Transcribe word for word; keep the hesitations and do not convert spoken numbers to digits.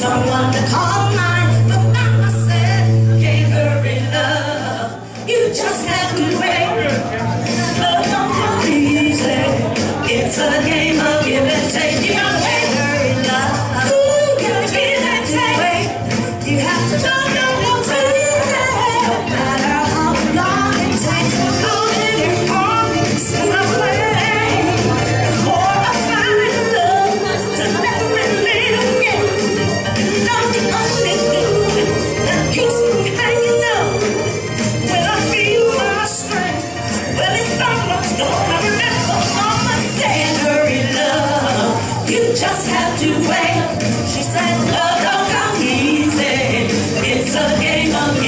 someone to call mine, but Mama said, can't hurry love, you just have to wait. Love don't come easy, it's a game of give and take. You gotta wait, hurry love, ooh, gotta give and take. You have to just go no matter how long it takes. Hold in your arms, and I play for a fine love to never live again. Not the only thing that keeps me hanging on when I feel my strength. Well, it's almost gone. I remember Mama said, hurry love, you just have to wait. She said, love don't come easy, it's a game of